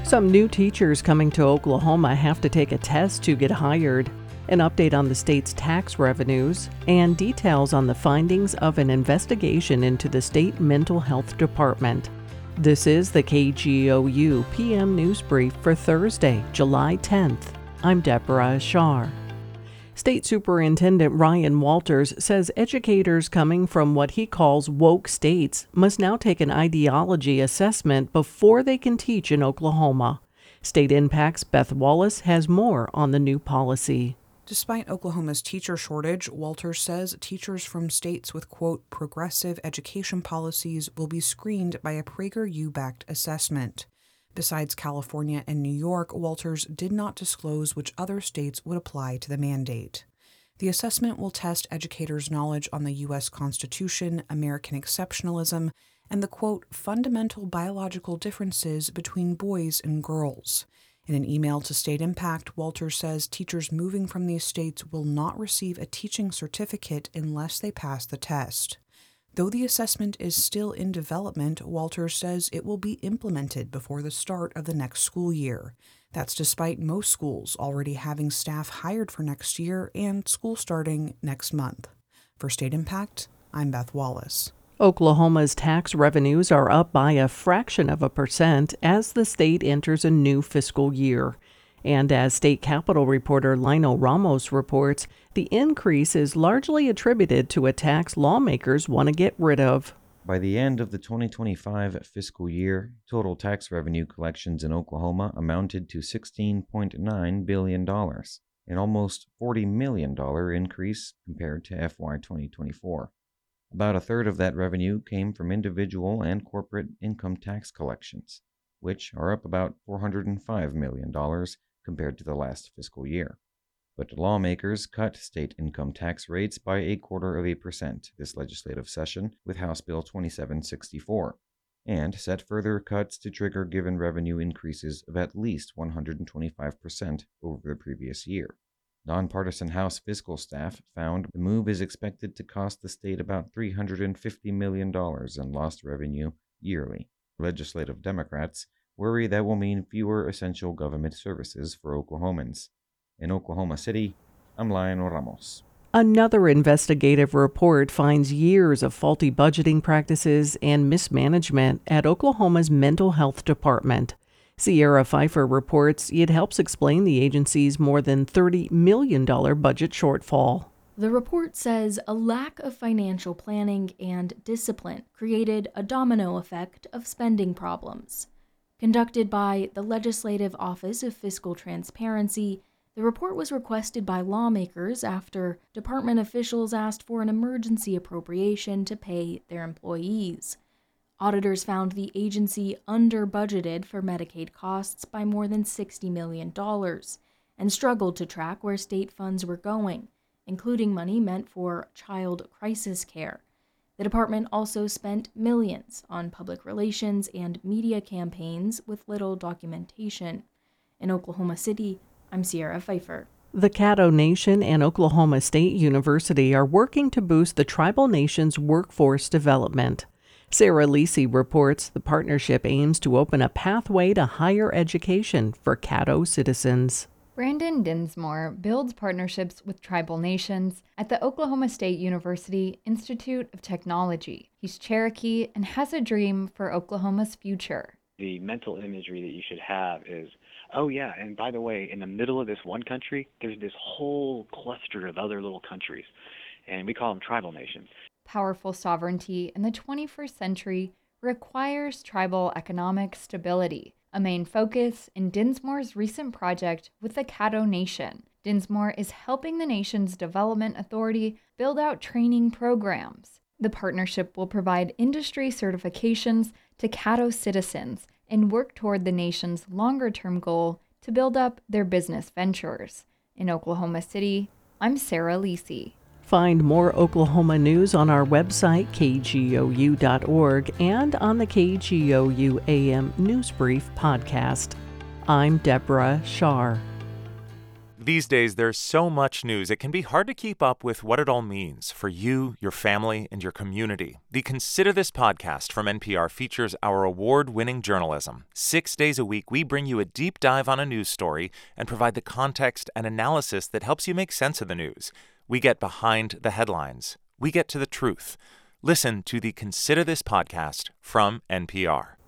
Some new teachers coming to Oklahoma have to take a test to get hired. An update on the state's tax revenues, and details on the findings of an investigation into the state mental health department. This is the KGOU PM News Brief for Thursday, July 10th. I'm Deborah Ashar. State Superintendent Ryan Walters says educators coming from what he calls woke states must now take an ideology assessment before they can teach in Oklahoma. State Impact's Beth Wallace has more on the new policy. Despite Oklahoma's teacher shortage, Walters says teachers from states with, quote, progressive education policies will be screened by a PragerU-backed assessment. Besides California and New York, Walters did not disclose which other states would apply to the mandate. The assessment will test educators' knowledge on the U.S. Constitution, American exceptionalism, and the, quote, fundamental biological differences between boys and girls. In an email to State Impact, Walters says teachers moving from these states will not receive a teaching certificate unless they pass the test. Though the assessment is still in development, Walters says it will be implemented before the start of the next school year. That's despite most schools already having staff hired for next year and school starting next month. For State Impact, I'm Beth Wallace. Oklahoma's tax revenues are up by a fraction of a percent as the state enters a new fiscal year. And as State Capitol reporter Lionel Ramos reports, the increase is largely attributed to a tax lawmakers want to get rid of. By the end of the 2025 fiscal year, total tax revenue collections in Oklahoma amounted to $16.9 billion, an almost $40 million increase compared to FY 2024. About a third of that revenue came from individual and corporate income tax collections, which are up about $405 million compared to the last fiscal year. But lawmakers cut state income tax rates by 0.25% this legislative session with House Bill 2764, and set further cuts to trigger given revenue increases of at least 125% over the previous year. Nonpartisan House fiscal staff found the move is expected to cost the state about $350 million in lost revenue yearly. Legislative Democrats worry that will mean fewer essential government services for Oklahomans. In Oklahoma City, I'm Lionel Ramos. Another investigative report finds years of faulty budgeting practices and mismanagement at Oklahoma's mental health department. Sierra Pfeiffer reports it helps explain the agency's more than $30 million budget shortfall. The report says a lack of financial planning and discipline created a domino effect of spending problems. Conducted by the Legislative Office of Fiscal Transparency, the report was requested by lawmakers after department officials asked for an emergency appropriation to pay their employees. Auditors found the agency under-budgeted for Medicaid costs by more than $60 million and struggled to track where state funds were going, including money meant for child crisis care. The department also spent millions on public relations and media campaigns with little documentation. In Oklahoma City, I'm Sierra Pfeiffer. The Caddo Nation and Oklahoma State University are working to boost the tribal nation's workforce development. Sarah Lisi reports the partnership aims to open a pathway to higher education for Caddo citizens. Brandon Dinsmore builds partnerships with tribal nations at the Oklahoma State University Institute of Technology. He's Cherokee and has a dream for Oklahoma's future. The mental imagery that you should have is, oh yeah, and by the way, in the middle of this one country, there's this whole cluster of other little countries, and we call them tribal nations. Powerful sovereignty in the 21st century requires tribal economic stability, a main focus in Dinsmore's recent project with the Caddo Nation. Dinsmore is helping the nation's development authority build out training programs. The partnership will provide industry certifications to Caddo citizens and work toward the nation's longer-term goal to build up their business ventures. In Oklahoma City, I'm Sarah Lisi. Find more Oklahoma news on our website, kgou.org, and on the KGOU AM News Brief podcast. I'm Deborah Shar. These days, there's so much news, it can be hard to keep up with what it all means for you, your family, and your community. The Consider This podcast from NPR features our award-winning journalism. 6 days a week, we bring you a deep dive on a news story and provide the context and analysis that helps you make sense of the news. We get behind the headlines. We get to the truth. Listen to the Consider This podcast from NPR.